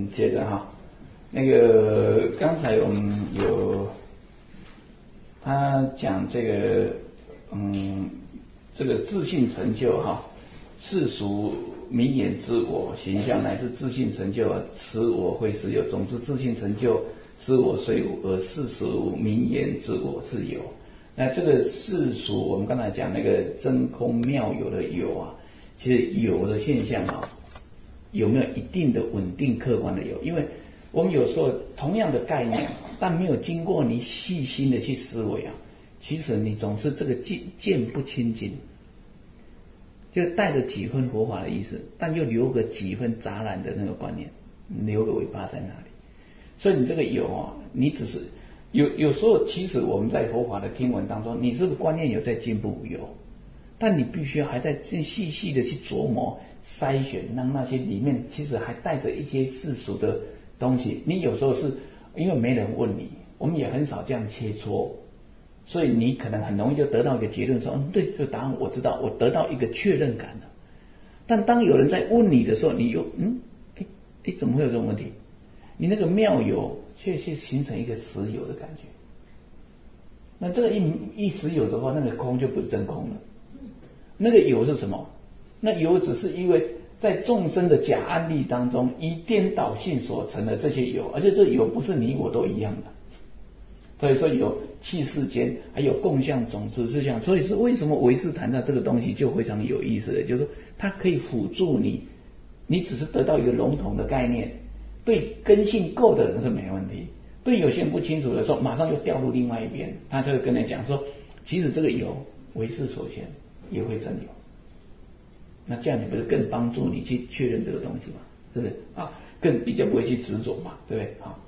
接着哈，那个刚才我们有他讲这个这个自信成就哈，世俗名言之我形象乃至自信成就使我会是有，总之自信成就使我虽无，而世俗名言之我是有。那这个世俗我们刚才讲那个真空妙有的有啊，其实有的现象啊，有没有一定的稳定客观的有？因为我们有时候同样的概念，但没有经过你细心的去思维啊，其实你总是这个见不清净，就带着几分佛法的意思，但又留个几分杂染的那个观念，留个尾巴在那里。所以你这个有啊，你只是有时候，其实我们在佛法的听闻当中，你这个观念有在进步有，但你必须还在细细的去琢磨筛选，让那些里面其实还带着一些世俗的东西。你有时候是因为没人问你，我们也很少这样切磋，所以你可能很容易就得到一个结论说，对，这个答案我知道，我得到一个确认感了。但当有人在问你的时候，你又怎么会有这种问题？你那个妙有却形成一个实有的感觉。那这个一实有的话，那个空就不是真空了。那个有是什么？那有只是因为在众生的假案例当中，以颠倒性所成的这些有，而且这有不是你我都一样的。所以说有气世间，还有共相种子之相。所以说为什么唯识谈到这个东西就非常有意思的，就是说它可以辅助你，你只是得到一个笼统的概念，对根性够的人是没问题。对有些人不清楚的时候，马上就掉入另外一边，他就会跟你讲说，其实这个有唯识所现，也会真有。那这样你不是更帮助你去确认这个东西吗？是不是啊？更比较不会去执着嘛，对不对啊？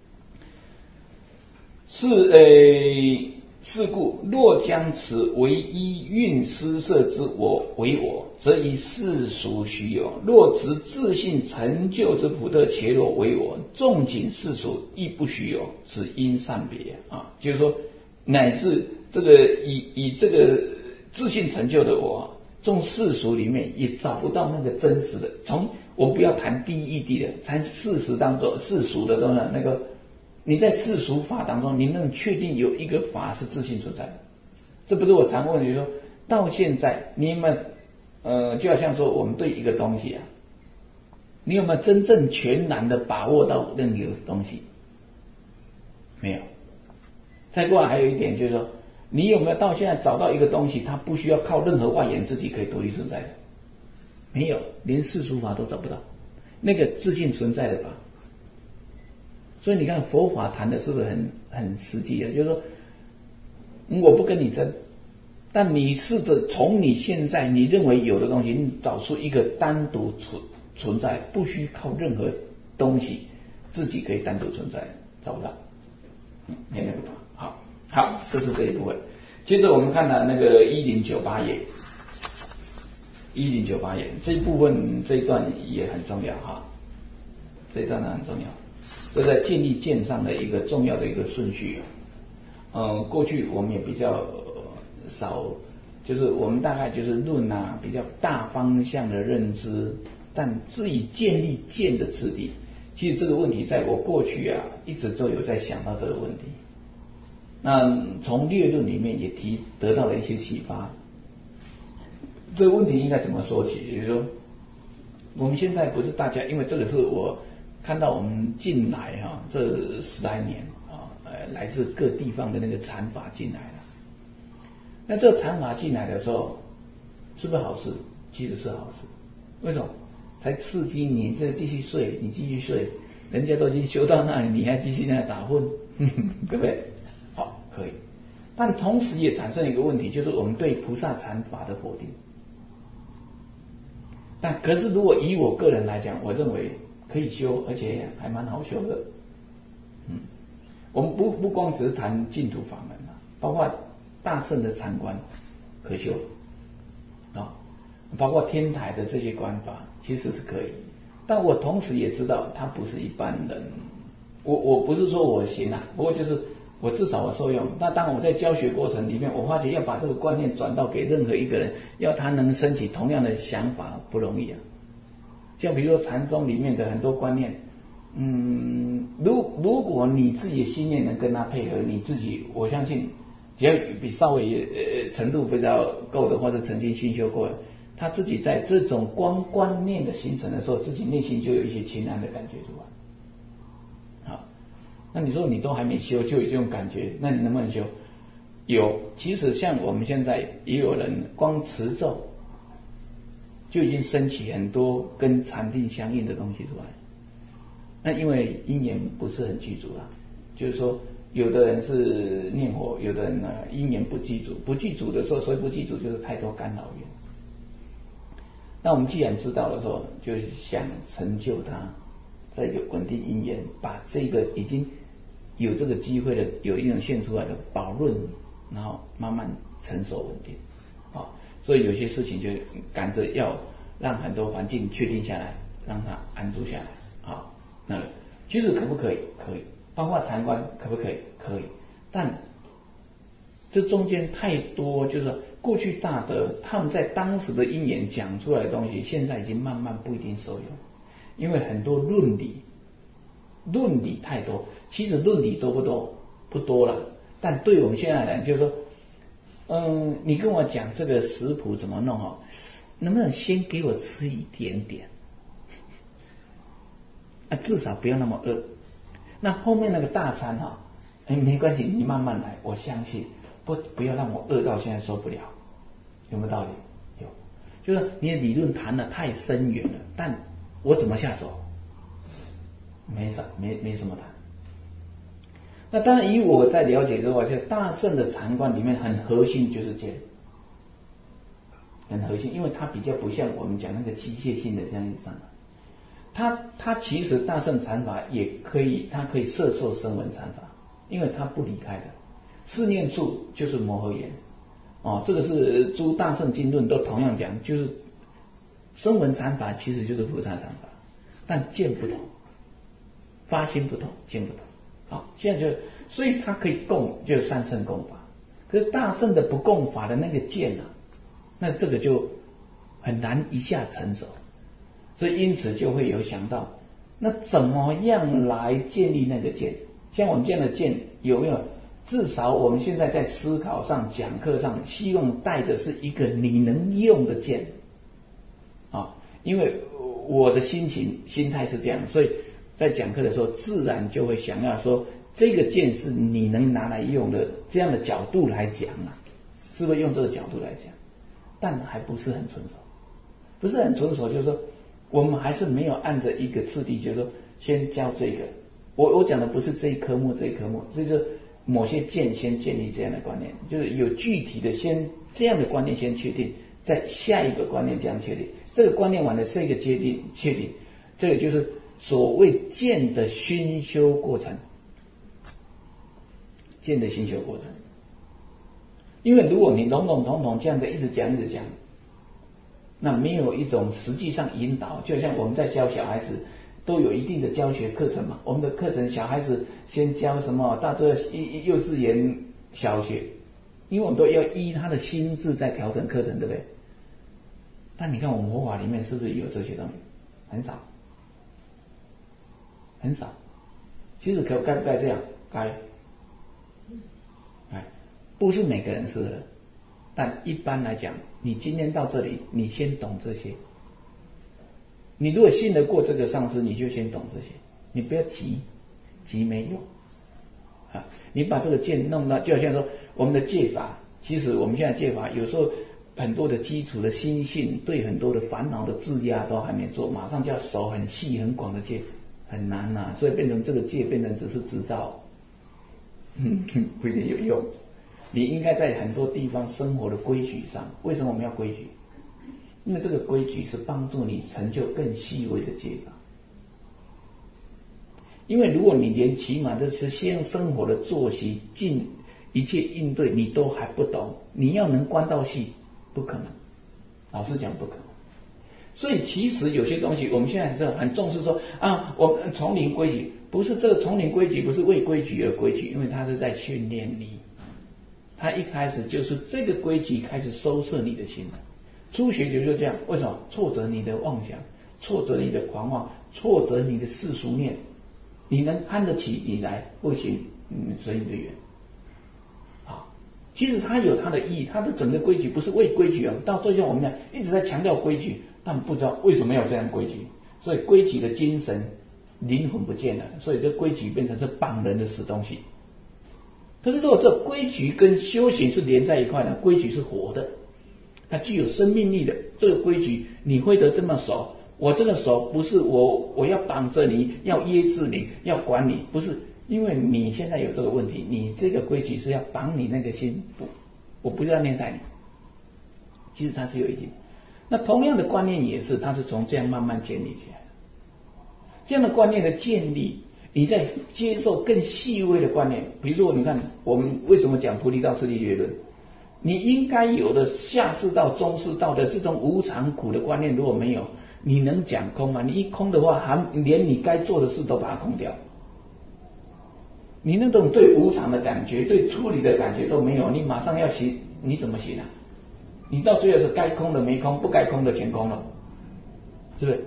是故，若将此唯一蕴施设之我为我，则以世俗虚有；若执自性成就之普特伽罗为我，纵景世俗亦不虚有，此因善别啊。就是说，乃至这个以这个自性成就的我，从世俗里面也找不到那个真实的。从我不要谈第一义谛的，谈事实当中世俗的东西那个。你在世俗法当中，你能确定有一个法是自性存在的？这不是我常问你说，到现在你们就好像说我们对一个东西啊，你有没有真正全然的把握到任何东西？没有。再过来还有一点就是说，你有没有到现在找到一个东西，它不需要靠任何外援自己可以独立存在的？没有，连世俗法都找不到那个自性存在的法。所以你看佛法谈的是不是很实际的？就是说，我不跟你争，但你试着从你现在你认为有的东西，你找出一个单独存在，不需靠任何东西，自己可以单独存在，找不到，没那个法。好，这是这一部分。接着我们看到那个1098页，1098页这一部分这一段也很重要哈，这一段呢很重要。这在建立见上的一个重要的一个顺序。过去我们也比较少，就是我们大概就是论啊比较大方向的认知，但至于建立见的次第，其实这个问题在我过去啊一直都有在想到这个问题。那从略论里面也得到了一些启发。这个问题应该怎么说起？就是说，我们现在不是大家，因为这个是我看到我们进来哈，这10来年啊，来自各地方的那个禅法进来了。那这禅法进来的时候，是不是好事？其实是好事。为什么？才刺激你这继续睡，你继续睡，人家都已经修到那里，你还继续在那打混，对不对？好，可以。但同时也产生一个问题，就是我们对菩萨禅法的否定。但可是如果以我个人来讲，我认为可以修，而且还蛮好修的。我们不光只是谈净土法门啊，包括大乘的禅观可修啊，包括天台的这些观法其实是可以。但我同时也知道他不是一般人。我不是说我行啊，不过就是我至少我受用。那当我在教学过程里面，我发觉要把这个观念转到给任何一个人，要他能升起同样的想法不容易啊。像比如说禅宗里面的很多观念， 如果你自己的心念能跟他配合，你自己我相信，只要比稍微程度比较够的，或者曾经熏修过，他自己在这种观念的形成的时候，自己内心就有一些清安的感觉出来。好，那你说你都还没修就有这种感觉，那你能不能修？有，其实像我们现在也有人光持咒就已经升起很多跟禅定相应的东西出来。那因为因缘不是很具足啦，就是说有的人是念佛，有的人呢因缘不具足，不具足的时候，所以不具足就是太多干扰缘。那我们既然知道了说，就想成就它，再有稳定因缘，把这个已经有这个机会的有因缘现出来的宝润，然后慢慢成熟稳定。所以有些事情就赶着要让很多环境确定下来，让它安住下来。那其实可不可以？可以，包括禅观可不可以？可以，但这中间太多，就是说过去大德他们在当时的因缘讲出来的东西，现在已经慢慢不一定受用，因为很多论理太多，其实论理多不多？不多了，但对我们现在来讲，就是说，你跟我讲这个食谱怎么弄能不能先给我吃一点点？至少不要那么饿。那后面那个大餐没关系，你慢慢来，我相信不要让我饿到现在受不了，有没有道理？有，就是你的理论谈得太深远了，但我怎么下手？没什么谈。那当然以我在了解的话，就大乘的禅观里面很核心就是戒，很核心，因为它比较不像我们讲那个机械性的这样子上来。它其实大乘禅法也可以，它可以摄受声闻禅法，因为它不离开的。四念处就是摩诃言，这个是诸大乘经论都同样讲，就是声闻禅法其实就是菩萨禅法，但见不同，发心不同，见不同。现在所以它可以共，就是三乘共法。可是大乘的不共法的那个见那这个就很难一下成熟。所以因此就会有想到，那怎么样来建立那个见？像我们这样的见有没有？至少我们现在在思考上、讲课上，希望带的是一个你能用的见因为我的心态是这样，所以在讲课的时候，自然就会想要说，这个见是你能拿来用的，这样的角度来讲是不是用这个角度来讲？但还不是很成熟，不是很成熟，就是说。我们还是没有按着一个次第，就是说先教这个。我讲的不是这一科目，所以说某些见先建立这样的观念，就是有具体的先这样的观念先确定，再下一个观念这样确定。这个观念完了，这个确定，这个就是所谓见的熏修过程。见的熏修过程，因为如果你笼笼统统这样子一直讲，那没有一种实际上引导，就像我们在教小孩子都有一定的教学课程嘛。我们的课程小孩子先教什么，大致幼稚园、小学，因为我们都要依他的心智在调整课程，对不对？但你看我们佛法里面是不是有这些东西？很少，很少。其实该不该这样？该，不是每个人适合。但一般来讲，你今天到这里，你先懂这些。你如果信得过这个上师，你就先懂这些，你不要急没用你把这个戒弄到，就好像说我们的戒法，其实我们现在戒法有时候很多的基础的心性，对很多的烦恼的制压都还没做，马上就要守很细很广的戒，很难所以变成这个戒变成只是执照，不一定有用。你应该在很多地方生活的规矩上，为什么我们要规矩？因为这个规矩是帮助你成就更细微的戒法。因为如果你连起码这是先生活的作息、尽一切应对你都还不懂，你要能观到细，不可能。老实讲不可能。所以其实有些东西我们现在是很重视说我们丛林规矩，不是这个丛林规矩不是为规矩而规矩，因为它是在训练你。他一开始就是这个规矩开始收摄你的心，初学就是这样。为什么？挫折你的妄想，挫折你的狂妄，挫折你的世俗念， 你能看得起你来，不行，随你的缘。好，其实它有它的意义，它的整个规矩不是为规矩啊。到最后我们呢一直在强调规矩，但不知道为什么要这样规矩，所以规矩的精神灵魂不见了，所以这规矩变成是绑人的死东西。可是如果这规矩跟修行是连在一块呢，规矩是活的，它具有生命力的。这个规矩你会得这么熟，我这个熟不是我要绑着你，要约制你，要管你，不是，因为你现在有这个问题，你这个规矩是要绑你那个心，我不是要虐待你。其实它是有一点。那同样的观念也是，它是从这样慢慢建立起来的。这样的观念的建立，你在接受更细微的观念，比如说你看我们为什么讲菩提道次第觉论，你应该有的下士道中士道的这种无常苦的观念如果没有，你能讲空吗？你一空的话，连你该做的事都把它空掉，你那种对无常的感觉，对处理的感觉都没有，你马上要行，你怎么行啊？你到最后是该空的没空，不该空的全空了，是不是？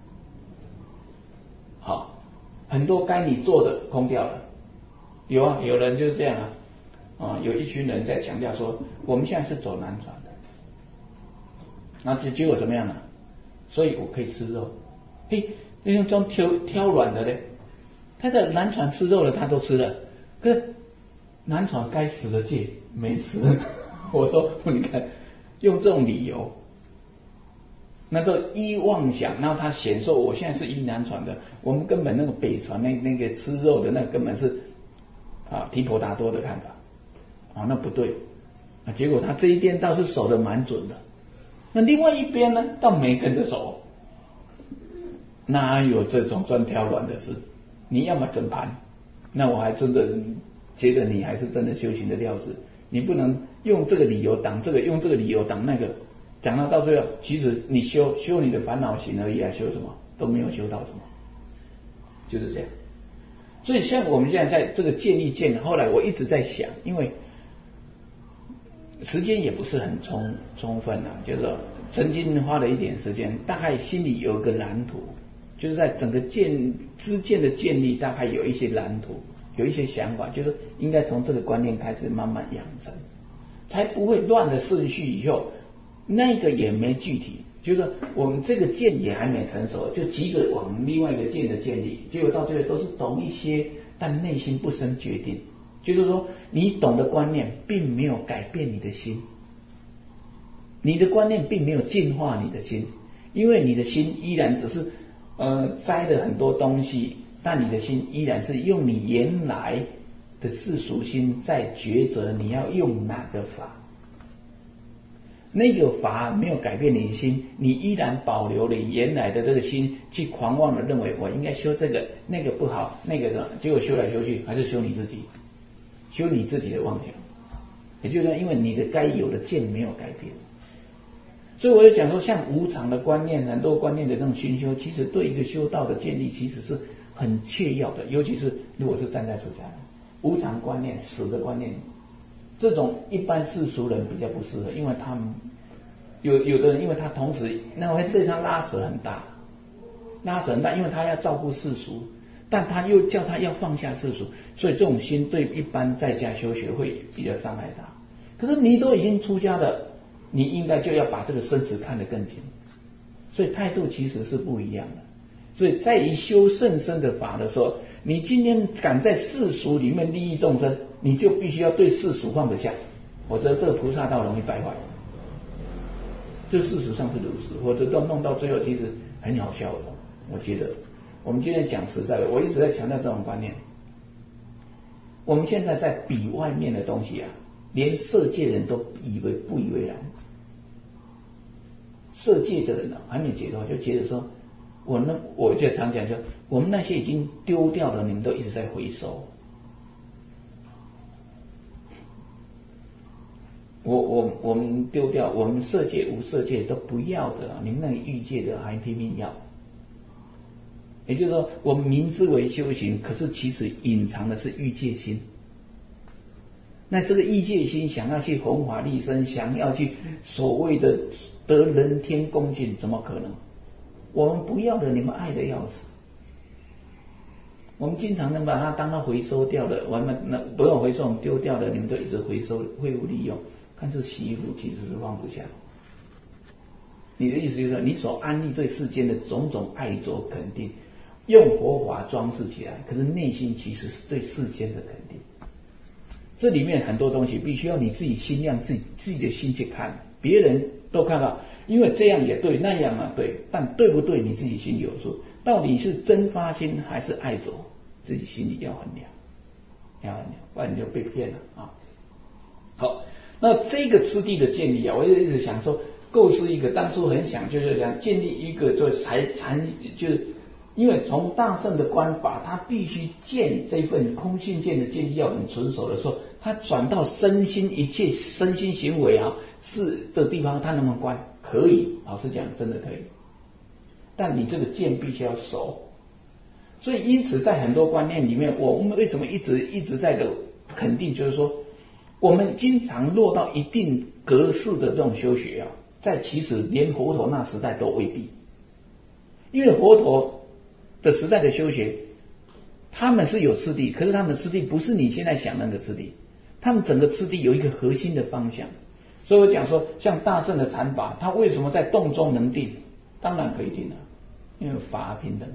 好，很多该你做的空掉了。有啊，有人就是这样有一群人在强调说，我们现在是走南传的，那结果怎么样呢？所以我可以吃肉。嘿，那种装挑软的嘞，他在南传吃肉了，他都吃了，可是南传该死的戒没吃。我说你看，用这种理由，那个依妄想，然后他显说我现在是依南传的，我们根本那个北传那个吃肉的那根本是提婆达多的看法那不对结果他这一边倒是守得蛮准的，那另外一边呢倒没跟着守，哪有这种专挑软的事？你要么整盘，那我还真的觉得你还是真的修行的料子，你不能用这个理由挡这个，用这个理由挡那个，讲到最后，其实你修你的烦恼行而已修什么都没有修到什么，就是这样。所以像我们现在在这个建立后来我一直在想，因为时间也不是很充分就是说曾经花了一点时间，大概心里有一个蓝图，就是在整个支箭的建立大概有一些蓝图，有一些想法，就是应该从这个观念开始慢慢养成，才不会乱了顺序以后那个也没具体，就是说我们这个箭也还没成熟，就急着往另外一个箭的建立，结果到最后都是懂一些，但内心不生决定，就是说你懂的观念并没有改变你的心，你的观念并没有净化你的心，因为你的心依然只是摘了很多东西，但你的心依然是用你原来的世俗心在抉择你要用哪个法，那个法没有改变你的心，你依然保留了原来的这个心，去狂妄的认为我应该修这个，那个不好，那个的，结果修来修去还是修你自己，修你自己的妄想。也就是说，因为你的该有的见没有改变，所以我就讲说，像无常的观念，很多观念的这种熏修，其实对一个修道的建立其实是很切要的，尤其是如果是站在出家人，无常观念、死的观念，这种一般世俗人比较不适合，因为他们有的人，因为他同时那会对他拉扯很大，因为他要照顾世俗，但他又叫他要放下世俗，所以这种心对一般在家修学会比较障碍大。可是你都已经出家了，你应该就要把这个生死看得更紧，所以态度其实是不一样的。所以在于修甚深的法的时候，你今天敢在世俗里面利益众生，你就必须要对世俗放得下，否则这个菩萨道容易败坏。这事实上是如此，否则都弄到最后其实很好笑的。我觉得我们今天讲实在的，我一直在强调这种观念。我们现在在比外面的东西连色界人都不以为然。色界的人还没解脱，就觉得说，我就常讲，就我们那些已经丢掉的，你们都一直在回收。我们丢掉，我们色界无色界都不要的，你们那个欲界的还拼命要。也就是说，我们明知为修行，可是其实隐藏的是欲界心。那这个欲界心想要去弘法利生，想要去所谓的得人天恭敬，怎么可能？我们不要的，你们爱的要死。 我们经常能把它当到回收掉的，我们那不用回收，我们丢掉的，你们都一直回收废物利用。但是洗衣服其实是放不下。你的意思就是说，你所安利对世间的种种爱着肯定，用佛法装饰起来，可是内心其实是对世间的肯定。这里面很多东西必须要你自己心量、自己的心去看，别人都看到，因为这样也对，那样啊对，但对不对你自己心里有数，到底是真发心还是爱着，自己心里要衡量，不然你就被骗了啊。好，那这个次第的建立啊，我就一直想说，构思一个，当初很想就是想建立一个，就就是因为从大乘的观法，他必须见这份空性见的建立要很纯熟的时候，他转到身心一切身心行为啊是的地方，他能不能观？可以，老实讲，真的可以。但你这个见必须要熟，所以因此在很多观念里面，我们为什么一直在的肯定，就是说，我们经常落到一定格式的这种修学啊，在其实连佛陀那时代都未必，因为佛陀的时代的修学，他们是有次第，可是他们的次第不是你现在想那个次第，他们整个次第有一个核心的方向。所以我讲说，像大乘的禅法，他为什么在洞中能定？当然可以定了，因为法平等的。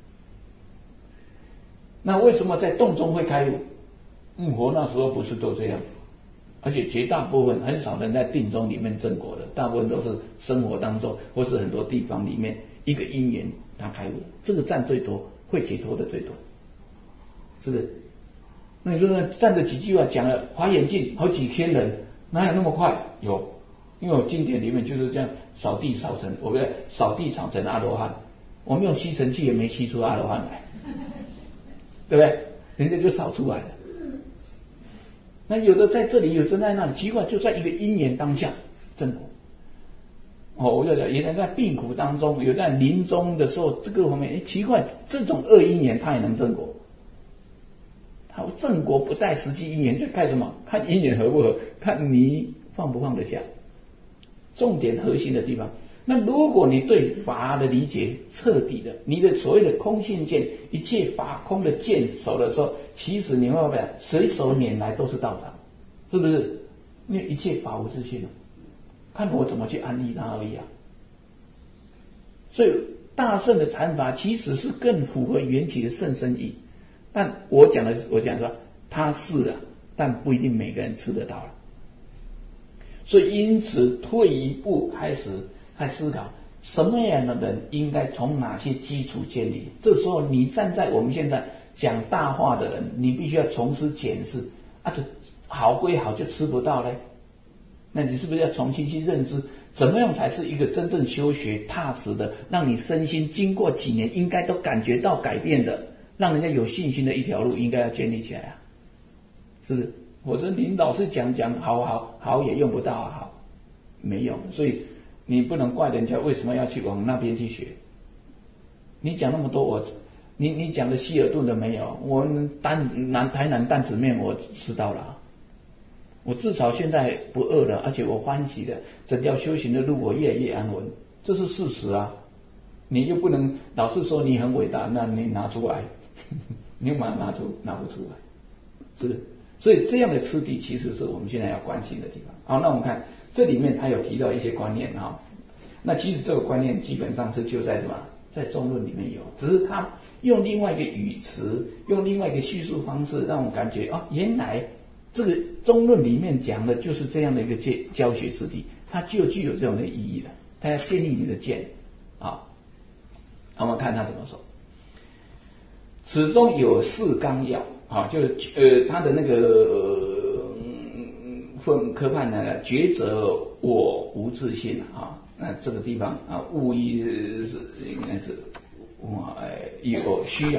那为什么在洞中会开悟？佛那时候不是都这样，而且绝大部分很少人在定中里面证果的，大部分都是生活当中或是很多地方里面一个因缘他开悟，这个占最多，会解脱的最多，是不是？那你说呢？站着几句话讲了华严经好几千人，哪有那么快？有，因为我经典里面就是这样扫地扫成，我们扫地扫成阿罗汉，我们用吸尘器也没吸出阿罗汉来，对不对？人家就扫出来了。那有的在这里，有的在那里，奇怪，就在一个因缘当下证果。我就讲，有人在病苦当中，有在临终的时候，这个方面，奇怪，这种恶因缘他也能证果。他证果不带实际因缘，就看什么？看因缘合不合，看你放不放得下。重点核心的地方。那如果你对法的理解彻底的，你的所谓的空性见，一切法空的见熟的时候，其实你会发现随手拈来都是道场，是不是？因为一切法无自性了，看我怎么去安利它而已啊。所以大乘的禅法其实是更符合缘起的甚深义，但我讲说它是啊，但不一定每个人吃得到了。所以因此退一步开始思考什么样的人应该从哪些基础建立。这时候你站在我们现在讲大话的人，你必须要重新检视啊，这好归好，就吃不到嘞。那你是不是要重新去认知，怎么样才是一个真正修学踏实的，让你身心经过几年应该都感觉到改变的，让人家有信心的一条路，应该要建立起来啊，是不是？我说你老是讲好也用不到啊，好没用，所以你不能怪人家为什么要去往那边去学。你讲那么多，你讲的希尔顿的没有，我台南担子面我吃到了，我至少现在不饿了，而且我欢喜的，整条修行的路我越来越安稳，这是事实啊。你又不能老是说你很伟大，那你拿出来，你又把它拿不出来，是不是？所以这样的次第其实是我们现在要关心的地方。好，那我们看这里面他有提到一些观念啊，那其实这个观念基本上是就在什么，在中论里面有，只是他用另外一个语词，用另外一个叙述方式，让我感觉啊，原来这个中论里面讲的就是这样的一个教学次第，它就具有这种的意义了。它要建立你的见啊。我们看他怎么说，此中有四纲要啊，就是他的那个分科判呢，觉者我无自信啊，那这个地方啊，物一是应该是有虚。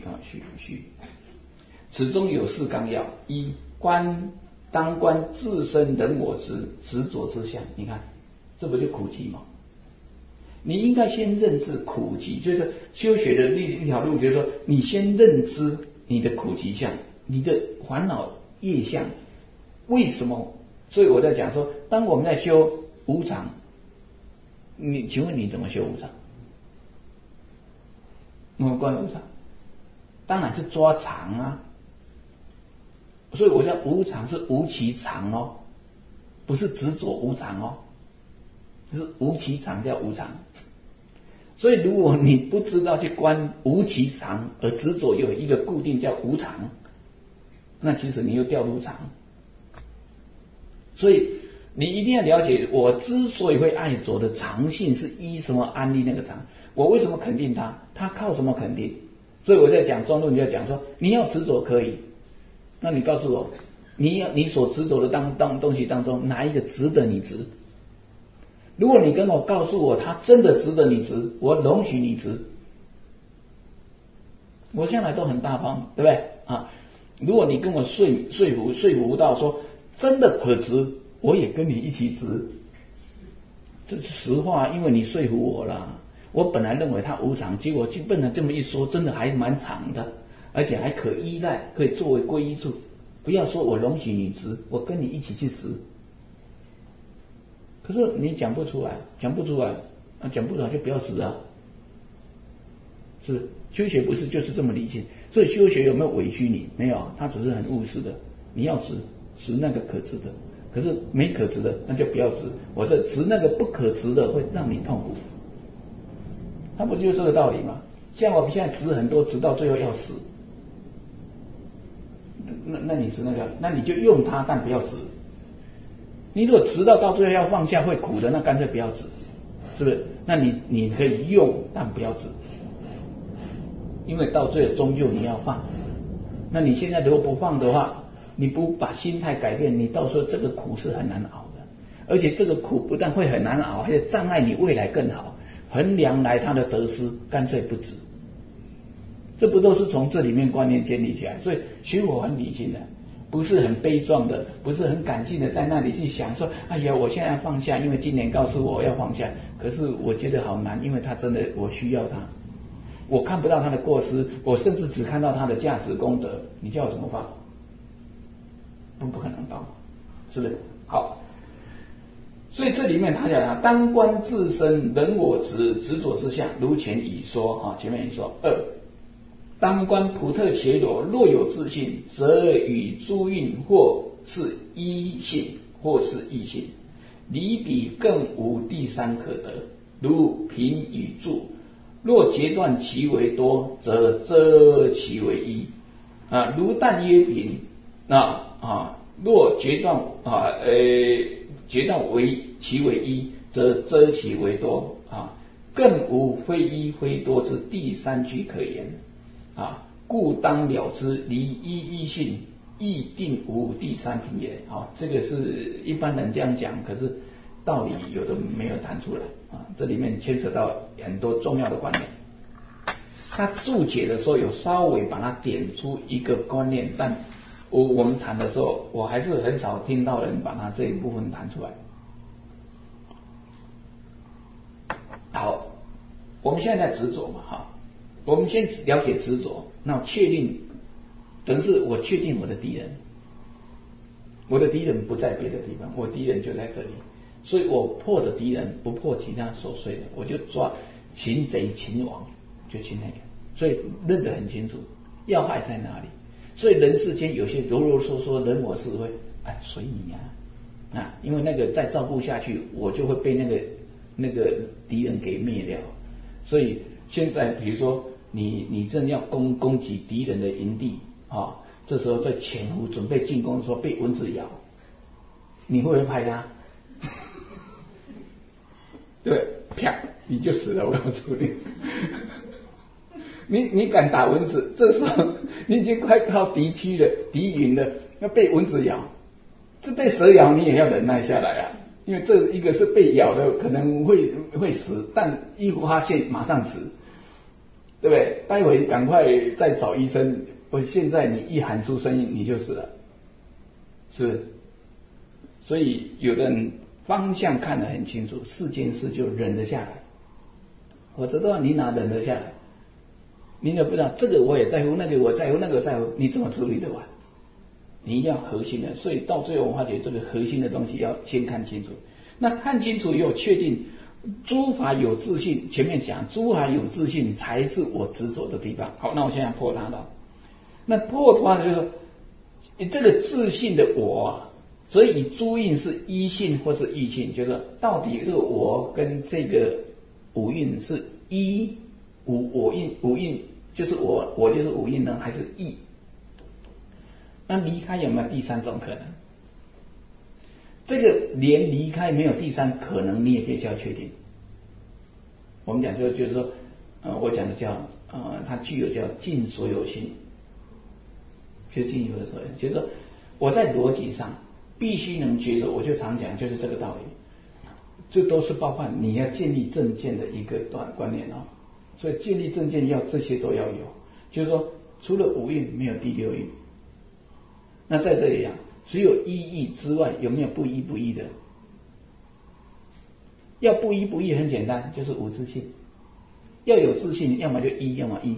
此中有四纲要：一当观自身人我执着之相。你看，这不就苦集吗？你应该先认知苦集，就是修学的一条路，就是说你先认知你的苦集相，你的烦恼业相，为什么？所以我在讲说，当我们在修无常，请问你怎么修无常？我观无常， 当然是抓常啊。所以我叫无常是无其常哦，不是执着无常哦，就是无其常叫无常。所以如果你不知道去观无其常，而执着有一个固定叫无常，那其实你又掉入常。所以你一定要了解，我之所以会爱着的常性是依什么安立那个常，我为什么肯定它，它靠什么肯定？所以我在讲中论就要讲说，你要执着可以，那你告诉我，你所执着的东西当中，哪一个值得你执？如果你跟我告诉我，它真的值得你执，我容许你执，我向来都很大方，对不对啊？如果你跟我说服到说真的可执，我也跟你一起执，这是实话，因为你说服我了。我本来认为它无常，结果就被人这么一说，真的还蛮常的，而且还可依赖，可以作为皈依处。不要说我容许你执，我跟你一起去执。可是你讲不出来，讲不出来就不要执啊。是不是？修学不是就是这么理性，所以修学有没有委屈你？没有，它只是很务实的。你要执那个可执的，可是没可执的，那就不要执。我这执那个不可执的会让你痛苦，它不就是这个道理吗？像我们现在执很多，执到最后要死，那你执那个，那你就用它，但不要执。你如果执到最后要放下会苦的，那干脆不要执，是不是？那你可以用，但不要执，因为到最后终究你要放。那你现在如果不放的话，你不把心态改变，你到时候这个苦是很难熬的，而且这个苦不但会很难熬，还障碍你未来更好。衡量来它的得失，干脆不执。这不都是从这里面观念建立起来？所以学佛很理性的，不是很悲壮的，不是很感性的，在那里去想说，哎呀，我现在要放下，因为今年告诉我要放下，可是我觉得好难，因为他真的我需要他，我看不到他的过失，我甚至只看到他的价值功德，你叫我怎么放？不可能放，是不是？好，所以这里面他讲当观自身人我执着之相，如前已说啊，前面已说。二，当观普特伽罗，若有自性，则与诸蕴或是一性，或是异性，离彼更无第三可得。如贫与住，若截断其为多，则遮其为一啊。如但曰贫若截断为其为一，则遮其为多啊，更无非一非多之第三句可言啊。故当了之，离一性，亦定无第三品也。这个是一般人这样讲，可是道理有的没有谈出来啊。这里面牵扯到很多重要的观念。他注解的时候有稍微把它点出一个观念，但我们谈的时候，我还是很少听到人把它这一部分谈出来。好，我们现在在执着嘛，我们先了解执着，那确定，等于是我确定我的敌人，我的敌人不在别的地方，我敌人就在这里，所以我破的敌人不破其他琐碎的，我就抓擒贼擒王，就擒那个，所以认得很清楚，要害在哪里。所以人世间有些啰啰嗦嗦人我是非，随你啊，因为那个再照顾下去，我就会被那个敌人给灭掉。所以现在比如说你正要攻击敌人的营地啊，这时候在潜伏准备进攻的时候被蚊子咬，你会不会拍他？对，啪，你就死了，我告诉你。你敢打蚊子？这时候你已经快到敌区了，敌营了，要被蚊子咬，这被蛇咬你也要忍耐下来啊，因为这一个是被咬的，可能会死，但一发现马上死，对不对？待会赶快再找医生，现在你一喊出声音你就死了，是不是？所以有的人方向看得很清楚，4件事就忍得下来，我知道你哪忍得下来？你也不知道这个我也在乎，那个我在乎，那个在乎，你怎么处理得完？你一定要核心的，所以到最后我发觉这个核心的东西要先看清楚。那看清楚以后确定诸法有自性，前面讲诸法有自性才是我执着的地方。好，那我现在破它了。 那破脱就是说，这个自性的我啊，所以诸印是一性或是异性，就是说到底这个我跟这个五蕴是一五蕴就是我就是五蕴呢，还是异？那离开有没有第三种可能？这个连离开没有第三可能，你也必须要确定。我们讲就是说，我讲的叫它具有叫尽所有性，就是尽所有所有，就是说我在逻辑上必须能觉受，我就常讲就是这个道理。这都是包括你要建立正见的一个观念哦。所以建立正见要这些都要有，就是说除了五蕴没有第六蕴。那在这里啊，只有一义之外，有没有不一不义的？要不一不义很简单，就是无自性。要有自信，要么就一，要么一。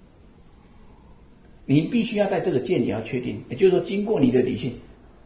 你必须要在这个见也要确定，也就是说，经过你的理性，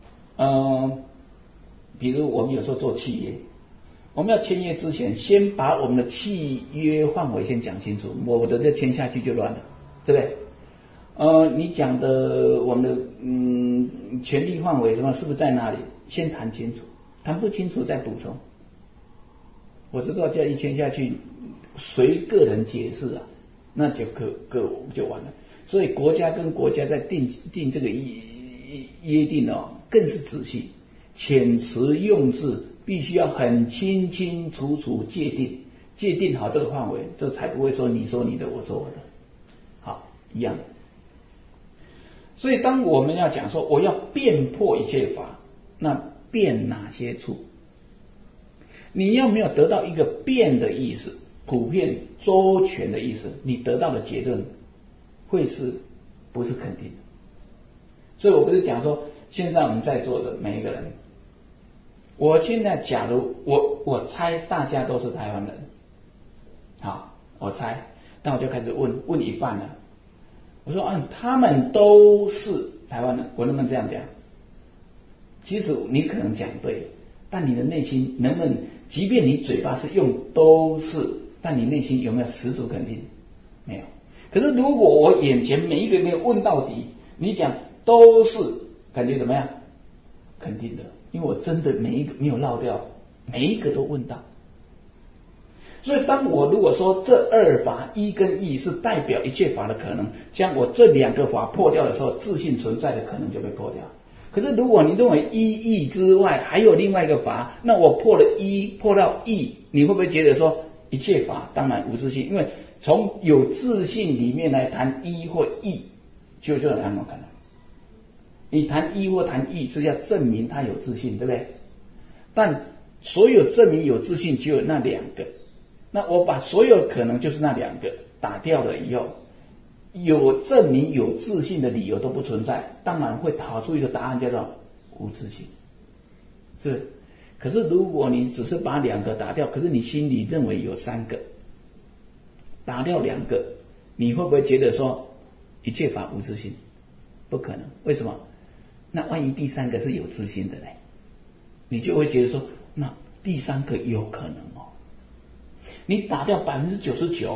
比如我们有时候做契约，我们要签约之前，先把我们的契约范围先讲清楚，我的这签下去就乱了，对不对？你讲的我们的权利范围什么是不是在哪里？先谈清楚，谈不清楚再补充。我知道这样一签下去，随个人解释啊，那就就完了。所以国家跟国家在定这个约定哦，更是仔细，遣词用字必须要很清清楚楚界定好这个范围，这才不会说你说你的，我说我的，好一样。所以当我们要讲说我要辩破一切法，那辩哪些处？你要没有得到一个辩的意思，普遍周全的意思，你得到的结论会是不是肯定的？所以我不是讲说现在我们在座的每一个人，我现在假如我猜大家都是台湾人，好，我猜，但我就开始问一半了。我说他们都是台湾人，我能不能这样讲？其实你可能讲对，但你的内心能不能，即便你嘴巴是用都是，但你内心有没有十足肯定？没有。可是如果我眼前每一个人问到底，你讲都是，感觉怎么样？肯定的，因为我真的每一个没有落掉，每一个都问到。所以当我如果说这二法一跟异是代表一切法的可能，像我这两个法破掉的时候，自性存在的可能就被破掉。可是如果你认为一异之外还有另外一个法，那我破了一破到异，你会不会觉得说一切法当然无自性？因为从有自性里面来谈一或异，就很难可能。你谈一或谈异是要证明它有自性，对不对？但所有证明有自性只有那两个，那我把所有可能就是那两个打掉了以后，有证明有自性的理由都不存在，当然会讨出一个答案叫做无自性，是不是？可是如果你只是把两个打掉，可是你心里认为有三个，打掉两个，你会不会觉得说一切法无自性？不可能，为什么？那万一第三个是有自性的呢？你就会觉得说，那第三个有可能哦。你打掉99%，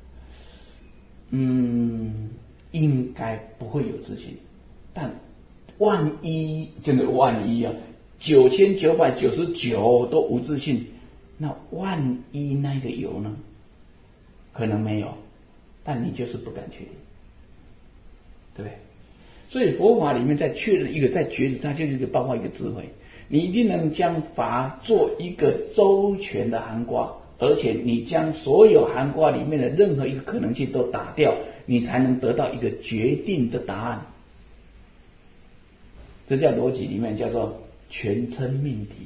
应该不会有自信。但万一真的万一啊，9999都无自信，那万一那个有呢？可能没有，但你就是不敢确定，对不对？所以佛法里面在确认一个，在觉知，它就是一个包括一个智慧。你一定能将法做一个周全的含括，而且你将所有含括里面的任何一个可能性都打掉，你才能得到一个决定的答案。这叫逻辑里面叫做全称命题。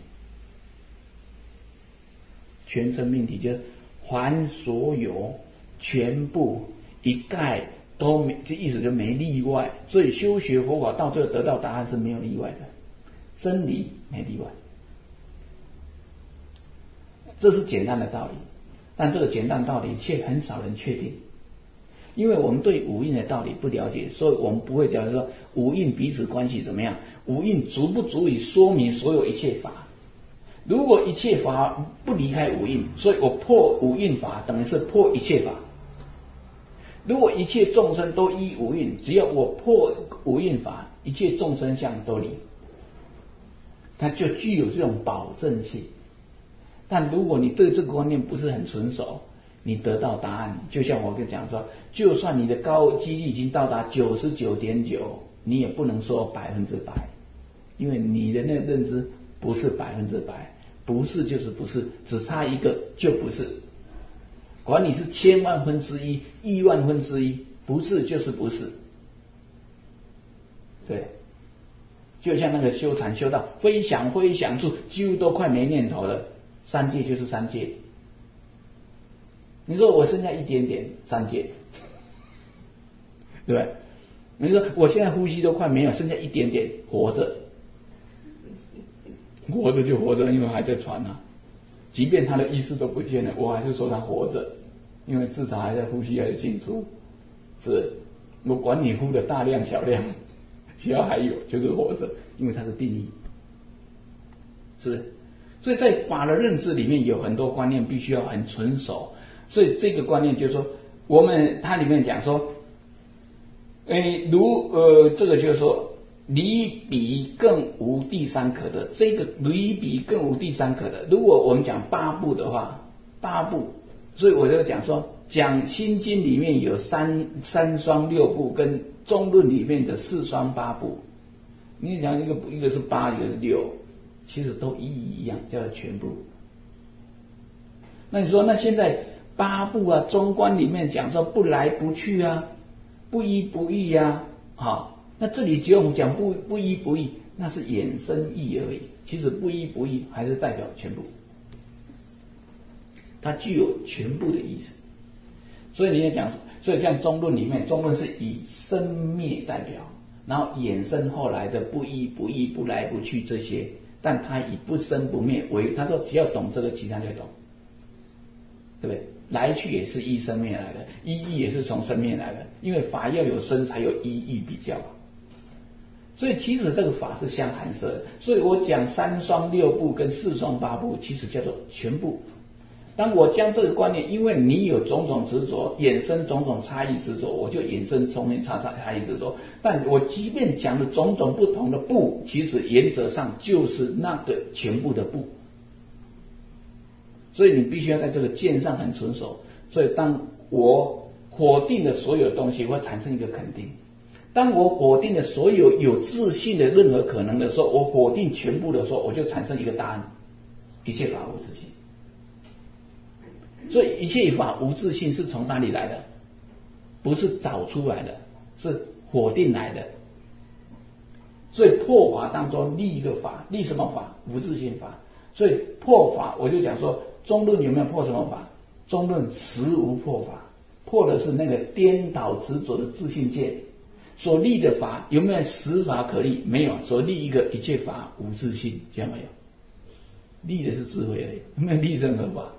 全称命题就是还所有全部一概都没，这意思就没例外。所以修学佛法到最后得到答案是没有例外的，真理没例外。这是简单的道理，但这个简单道理却很少人确定，因为我们对五蕴的道理不了解，所以我们不会讲说五蕴彼此关系怎么样，五蕴足不足以说明所有一切法。如果一切法不离开五蕴，所以我破五蕴法等于是破一切法。 如果一切众生都依五蕴，只要我破五蕴法，一切众生相都离，它就具有这种保证性。但如果你对这个观念不是很纯熟，你得到答案，就像我跟你讲说，就算你的高几率已经到达99.9%，你也不能说100%，因为你的那个认知不是100%，不是就是不是，只差一个就不是。管你是千万分之一、亿万分之一，不是就是不是。对，就像那个修禅修到非想非想处，几乎都快没念头了，三界就是三界。你说我剩下一点点三界，对不对？你说我现在呼吸都快没有，剩下一点点活着，活着就活着，因为还在传啊。即便他的意识都不见了，我还是说他活着，因为至少还在呼吸，还在进出。是，我管你呼的大量小量，只要还有就是活着，因为它是定义。是不是？所以在法的认识里面有很多观念必须要很纯熟。所以这个观念就是说，它里面讲说，这个就是说，离彼更无第三可得。这个离彼更无第三可得。如果我们讲八部的话，八部，所以我就讲说，讲心经里面有三双六部，跟中论里面的4双8部。你讲一个是8，一个是6，其实都意义一样，叫做全部。那你说，那现在8部啊，中观里面讲说不来不去啊，不依不异啊，那这里只有我们讲不依不异，那是衍生义而已。其实不依不异还是代表全部，它具有全部的意思。所以你也讲，所以像中论里面，中论是以生灭代表，然后衍生后来的不依不异、不来不去这些，但它以不生不灭为，他说只要懂这个，其他就懂。对不对？来去也是依生灭来的，依义也是从生灭来的，因为法要有生才有依义比较。所以其实这个法是相含摄的。所以我讲3双6部跟4双8部，其实叫做全部。当我将这个观念，因为你有种种执着，衍生种种差异执着，我就衍生种种差异执着。但我即便讲的种种不同的部，其实原则上就是那个全部的部。所以你必须要在这个见上很纯熟。所以当我否定的所有东西，会产生一个肯定；当我否定的所有有自信的任何可能的时候，我否定全部的时候，我就产生一个答案：一切法无自性。所以一切法无自性是从哪里来的？不是找出来的，是否定来的。所以破法当中立一个法，立什么法？无自性法。所以破法，我就讲说，中论有没有破什么法？中论实无破法，破的是那个颠倒执着的自性见。所立的法有没有实法可立？没有。所立一个一切法无自性，这样没有。立的是智慧而已，没有立任何法。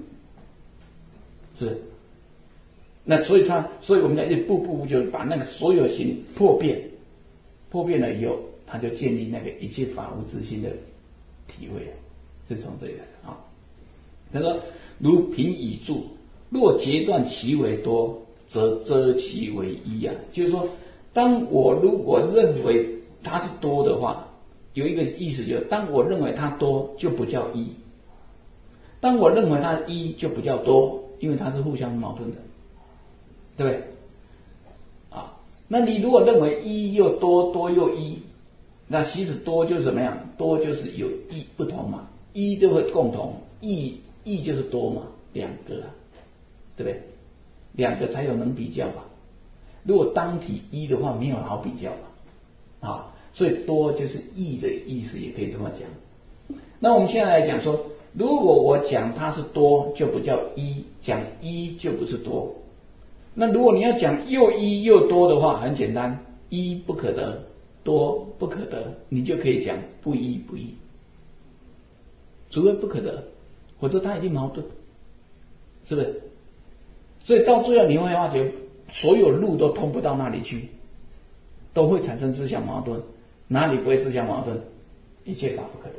是。那所以我们要一步步就把那个所有行破遍，破遍了以后，他就建立那个一切法无自性的体会，是从这里来的啊。他说：“如贫以助，若截断其为多，则遮其为一啊。”就是说，当我如果认为它是多的话，有一个意思就是，当我认为它多，就不叫一；当我认为它一，就不叫多，因为它是互相矛盾的，对不对？啊，那你如果认为一又多，多又一，那其实多就是怎么样？多就是有异不同嘛，一就会共同，异就是多嘛，两个，对不对？两个才有能比较吧。如果当体一的话，没有好比较吧，所以多就是异的意思，也可以这么讲。那我们现在来讲说，如果我讲它是多，就不叫一；讲一就不是多。那如果你要讲又一又多的话，很简单，一不可得，多不可得，你就可以讲不一不异，除非不可得，否则它一定矛盾，是不是？所以到最后你会发觉，所有路都通不到那里去，都会产生自相矛盾。哪里不会自相矛盾？一切法不可得。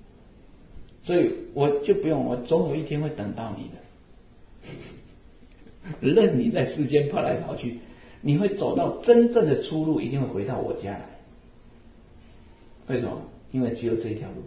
所以我就不用，我总有一天会等到你的。 任你在世间跑来跑去，你会走到真正的出路，一定会回到我家来。为什么？因为只有这一条路。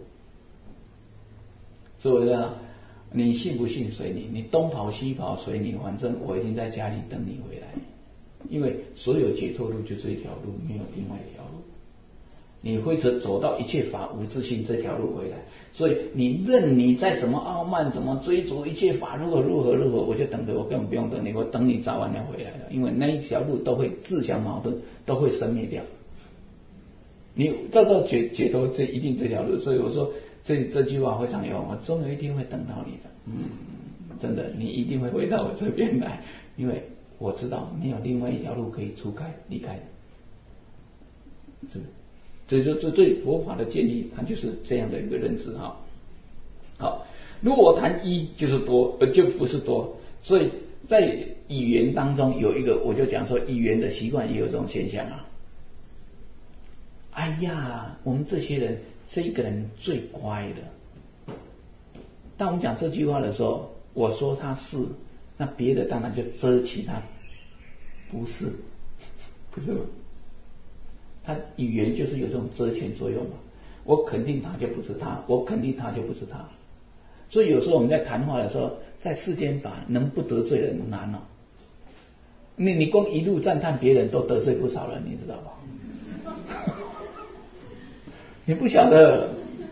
所以我说，你信不信随你，你东跑西跑随你，反正我一定在家里等你回来。因为所有解脱路就这一条路，没有另外一条路。你会走到一切法无自性这条路回来，所以你再怎么傲慢，怎么追逐一切法如何，我就等着，我根本不用等你，我等你早晚要回来了，因为那一条路都会自相矛盾，都会生灭掉。你照到解脱，这一定这条路，所以我说这句话非常有用，我终有一天会等到你的，真的，你一定会回到我这边来，因为我知道没有另外一条路可以出开离开的，是不是？所以说，这对佛法的建立，它就是这样的一个认知哈。好，如果我谈一就是多，就不是多。所以在语言当中有一个，我就讲说，语言的习惯也有这种现象啊。哎呀，我们这些人，这一个人最乖的。当我们讲这句话的时候，我说他是，那别的当然就遮其他，不是，不是吗？他语言就是有这种遮掩作用嘛，我肯定他就不是他，我肯定他就不是他。所以有时候我们在谈话的时候，在世间法能不得罪人难哦。你光一路赞叹别人都得罪不少人，你知道吧？你不晓得，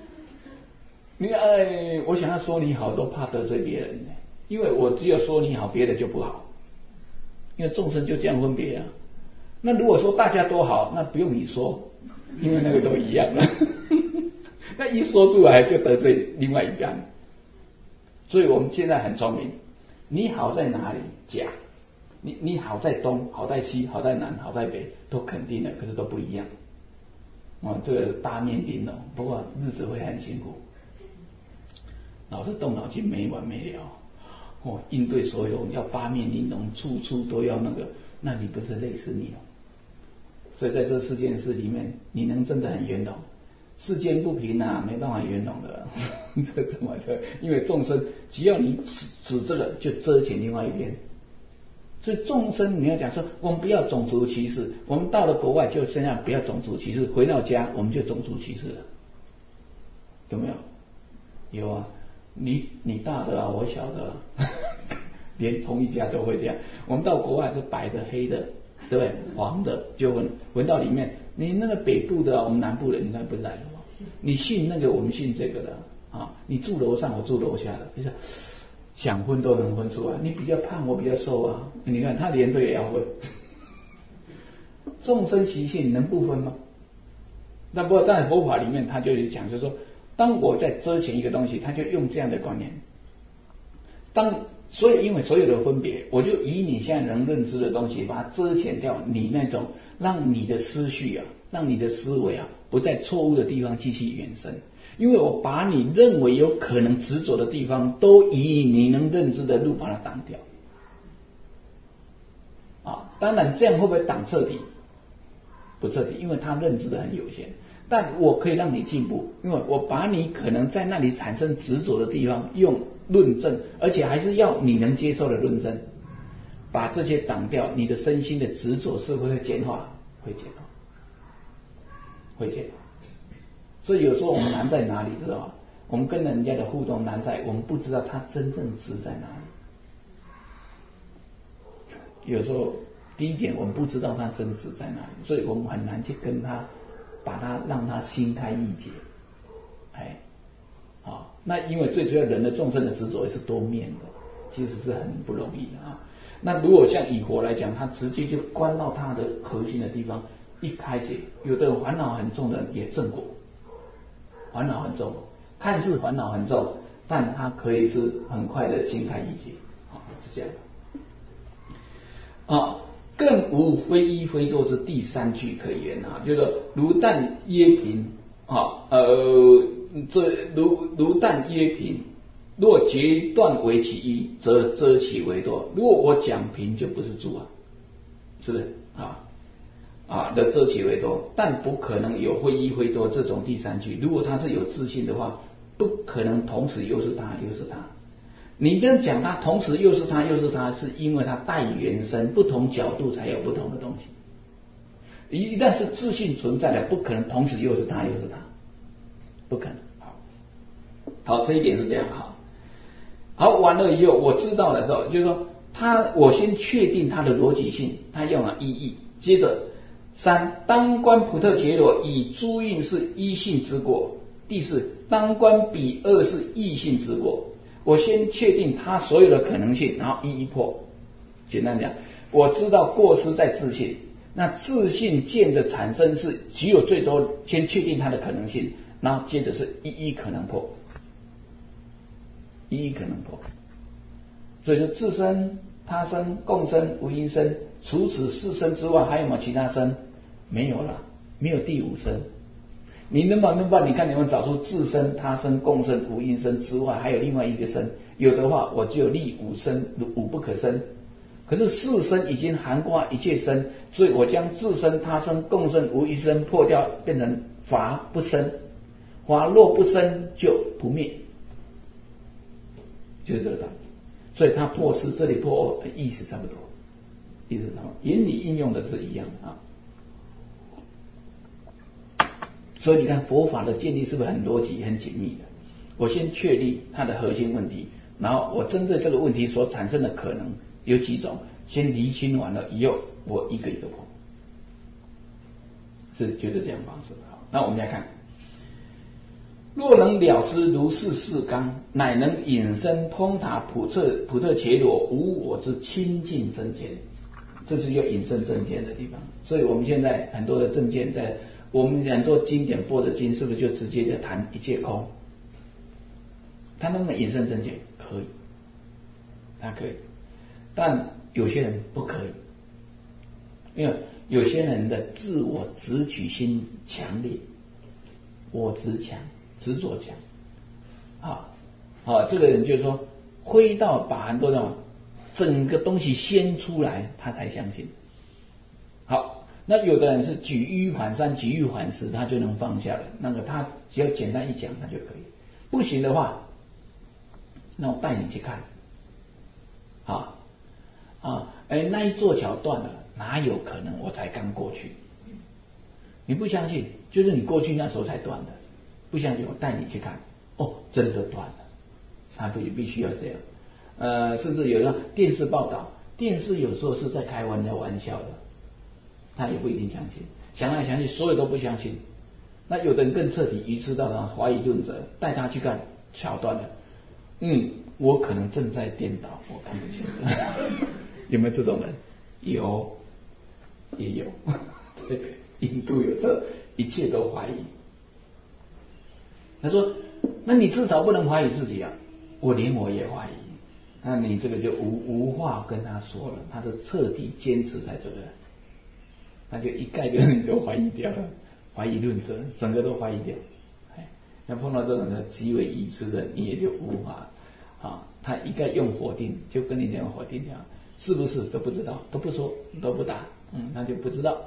我想要说你好，都怕得罪别人，因为我只有说你好，别的就不好，因为众生就这样分别啊。那如果说大家都好，那不用你说，因为那个都一样了。那一说出来就得罪另外一边。所以我们现在很聪明，你好在哪里假，你好在东，好在西，好在南，好在北，都肯定的，可是都不一样。这个大面临哦，不过日子会很辛苦，老是动脑筋没完没了。应对所有要八面玲珑，处处都要那个，那你不是累死你了？所以在这四件事里面，你能真的很圆融，世间不平啊，没办法圆融的。这怎么这？因为众生只要你指这个，就遮掩另外一边。所以众生你要讲说，我们不要种族歧视，我们到了国外就这样不要种族歧视，回到家我们就种族歧视了，有没有？有啊，你大的啊，我小的啊，连同一家都会这样。我们到国外是白的、黑的，对不对？黄的就闻到里面。你那个北部的啊，我们南部的，你看不是来了吗？你信那个，我们信这个的啊。你住楼上，我住楼下的，就是想分都能分出来。你比较胖，我比较瘦啊。你看他连这个也要分，众生习性能不分吗？那不过在佛法里面，他就讲，就是说，当我在遮掩一个东西，他就用这样的观念。所以因为所有的分别，我就以你现在能认知的东西，把它遮掩掉，你那种让你的思绪啊，让你的思维啊，不在错误的地方继续延伸。因为我把你认为有可能执着的地方，都以你能认知的路把它挡掉。当然这样会不会挡彻底？不彻底，因为他认知的很有限。但我可以让你进步，因为我把你可能在那里产生执着的地方用论证，而且还是要你能接受的论证，把这些挡掉，你的身心的执着是不是会简化？会简化，会简化。所以有时候我们难在哪里，知道吗？我们跟人家的互动难在我们不知道他真正值在哪里。有时候第一点我们不知道他真值在哪里，所以我们很难去跟他让他心开意解。那因为最主要人的众生的执着也是多面的，其实是很不容易的啊。那如果像以佛来讲，他直接就关到他的核心的地方，一开解，有的烦恼很重的人也正果，烦恼很重，看似烦恼很重，但他可以是很快的心开意解，是这样的。更无非一非多之第三句可言啊，就是说如但曰平如但曰平，若决断为其一，则遮其为多。如果我讲平就不是住啊，是不是的遮其为多，但不可能有非一非多这种第三句。如果他是有自信的话，不可能同时又是他又是他。 你跟讲它同时又是它又是它，是因为它带原生，不同角度才有不同的东西。一旦是自信存在的，不可能同时又是它又是它，不可能。好，这一点是这样哈。好，完了以后，我知道的时候，就是说我先确定它的逻辑性，它用了意义。接着三，当观普特伽罗以诸印是一性之果。第四，当观彼二是异性之果。我先确定它所有的可能性，然后一一破。简单讲，我知道过失在自信，那自信见的产生是只有最多，先确定它的可能性，然后接着是一一可能破，一一可能破。所以说自身、他生、共生、无因生，除此四生之外，还有没有其他生？没有了，没有第五生。你能不能你看你们找出自身、他生、共生、无因生之外，还有另外一个生？有的话，我就立五生，五不可生。可是四生已经涵盖一切生，所以我将自身、他生、共生、无因生破掉，变成法不生。法若不生，就不灭，就是这个道理。所以它破四，这里破意思差不多，意思差不多，原理应用的是一样啊。所以你看佛法的建立是不是很逻辑、很紧密的？我先确立它的核心问题，然后我针对这个问题所产生的可能有几种，先厘清完了以后，我一个一个破，就是这样方式。好，那我们来看，若能了知如是四纲，乃能引申通达普特伽罗无我之清净正见。这是要引申正见的地方。所以我们现在很多的正见，在我们很多经典般的经，是不是就直接在谈一切空？他能不能引申正见？可以，他可以，但有些人不可以，因为有些人的自我执取心强烈，我执强，执着强，这个人就是说，灰到把很多的整个东西掀出来，他才相信。好，那有的人是举一反三，举一反十，他就能放下了。那个他只要简单一讲，他就可以。不行的话，那我带你去看，那一座桥断了，哪有可能？我才刚过去，你不相信，就是你过去那时候才断的。不相信，我带你去看，真的断了，他必须要这样。甚至有的电视报道，电视有时候是在开玩笑的，他也不一定相信，想来想去，所有都不相信。那有的人更彻底，愚痴到他怀疑论者，带他去看桥断了，我可能正在颠倒，我看不清。有没有这种人？有，也有。对，印度有这，一切都怀疑。他说：“那你至少不能怀疑自己啊！我连我也怀疑，那你这个就无话跟他说了。他是彻底坚持在这个，那就一概人都怀疑掉了，怀疑论者整个都怀疑掉。那碰到这种的极为愚痴的，你也就无法他一概用否定，就跟你讲否定掉，是不是都不知道，都不说，都不答，他就不知道。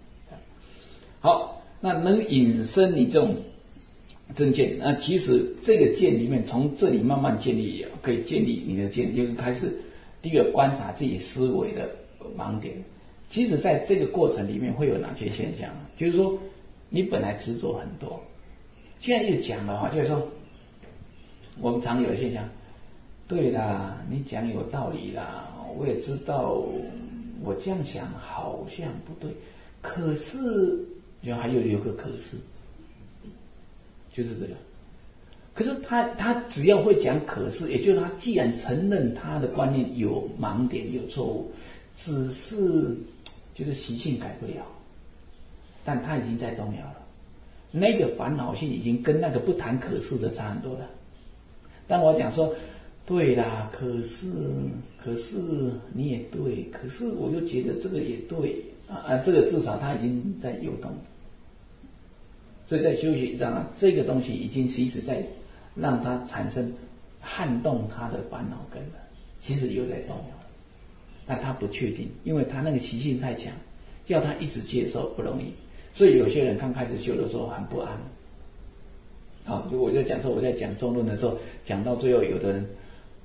好，那能引申你这种正见，那其实这个见里面，从这里慢慢建立，可以建立你的见，就是开始第一个观察自己思维的盲点。其实在这个过程里面会有哪些现象？就是说你本来执着很多，现在一讲的话，就是说我们常有的现象，对啦，你讲有道理啦，我也知道我这样想好像不对，可是就还有个可是，就是这个。可是他只要会讲可是，也就是他既然承认他的观念有盲点有错误，只是就是习性改不了，但他已经在动摇了，那个烦恼性已经跟那个不谈可是的差很多了。但我讲说对啦，可是你也对，可是我又觉得这个也对这个至少他已经在游动，所以在修习上这个东西已经其实在让他产生撼动他的烦恼根了，其实又在动摇，但他不确定，因为他那个习性太强，叫他一直接受不容易，所以有些人刚开始修的时候很不安。就我就讲说，我在讲中论的时候，讲到最后，有的人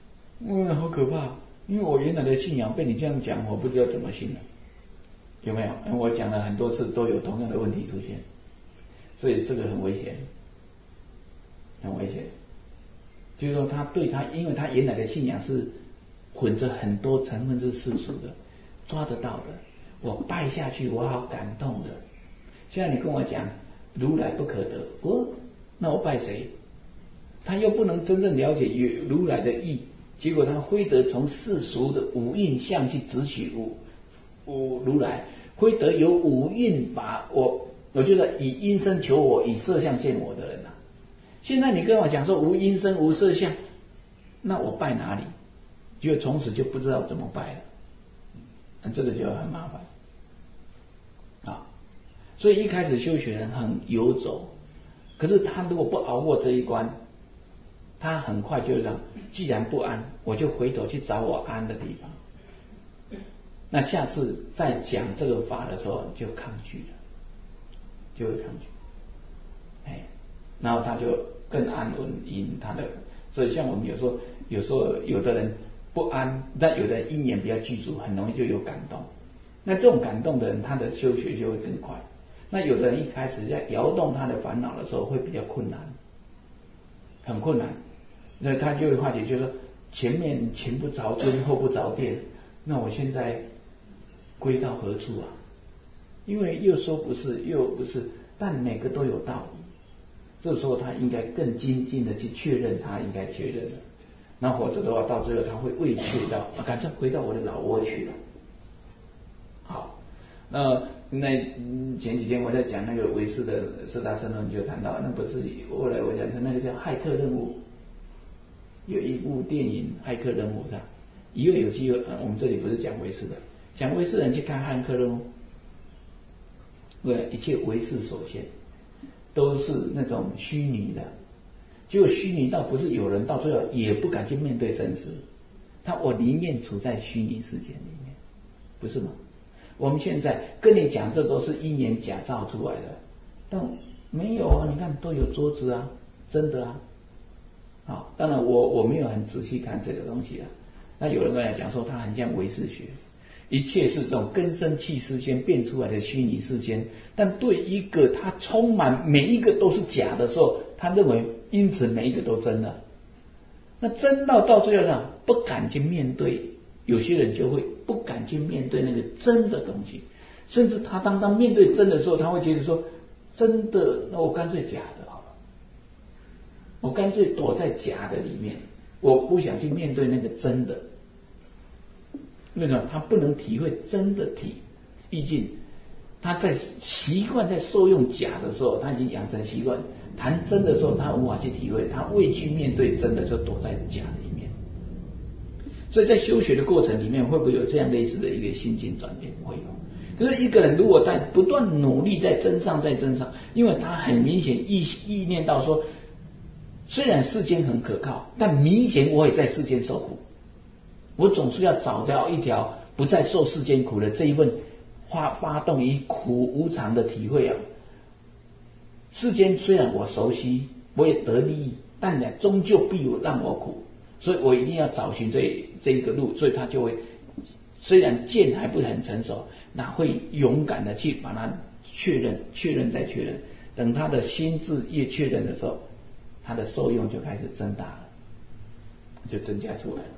好可怕，因为我原来的信仰被你这样讲，我不知道怎么信了，有没有？我讲了很多次都有同样的问题出现，所以这个很危险，很危险。就是说他对他，因为他原来的信仰是混着很多成分是世俗的，抓得到的，我拜下去我好感动的。现在你跟我讲如来不可得，那我拜谁？他又不能真正了解如来的意，结果他非得从世俗的五蕴相去直取如来，非得有五蕴把我就是以因身求我，以色相见我的人啊。现在你跟我讲说无因身无色相，那我拜哪里？就从此就不知道怎么拜了，这个就很麻烦啊。所以一开始修学人很游走，可是他如果不熬过这一关，他很快就让，既然不安，我就回头去找我安的地方。那下次再讲这个法的时候就抗拒了，就会抗拒，然后他就更安稳因他的。所以像我们有时候有的人不安，但有的人因缘比较具足，很容易就有感动。那这种感动的人，他的修学就会更快。那有的人一开始在摇动他的烦恼的时候会比较困难，很困难。那他就会发觉，就是说前面前不着村后不着店，那我现在归到何处啊？因为又说不是又不是，但每个都有道理。这时候他应该更精进的去确认他应该确认的，那否则的话到最后他会畏怯到干脆回到我的老窝去了。好，那前几天我在讲那个唯识的四大圣论，就谈到那不是后来我讲成那个叫骇客任务，有一部电影骇客任务上，以后有机会我们这里不是讲唯识的，讲唯识的人去看骇客任务，对，一切唯识所现都是那种虚拟的，结果虚拟到不是有人到最后也不敢去面对真实，我宁愿处在虚拟世界里面，不是吗？我们现在跟你讲这都是因缘假造出来的，但没有啊，你看都有桌子啊，真的啊。好，当然我没有很仔细看这个东西啊。那有人跟我讲说它很像唯识学，一切是这种根生气世间变出来的虚拟世间，但对一个他充满每一个都是假的时候，他认为因此每一个都真的。那真到最后呢，不敢去面对，有些人就会不敢去面对那个真的东西，甚至他当面对真的时候，他会觉得说真的，那我干脆假的好了，我干脆躲在假的里面，我不想去面对那个真的。为什么？他不能体会真的毕竟他在习惯在受用假的时候，他已经养成习惯，谈真的时候他无法去体会，他畏惧面对真的，就躲在假里面。所以在修学的过程里面，会不会有这样类似的一个心境转变？会有。可是一个人如果在不断努力在真上，因为他很明显意念到说，虽然世间很可靠，但明显我也在世间受苦，我总是要找到一条不再受世间苦的这一份发动于苦无常的体会啊。世间虽然我熟悉，我也得利益，但呢终究必有让我苦，所以我一定要找寻这一个路，所以他就会虽然见还不是很成熟，那会勇敢的去把它确认再确认，等他的心智越确认的时候，他的受用就开始增大了，就增加出来了。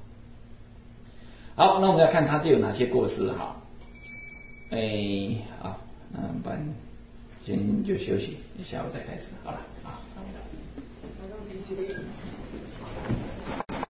好，那我们要看他这有哪些过失哈。好，那不然先就休息，下午再开始好了。好。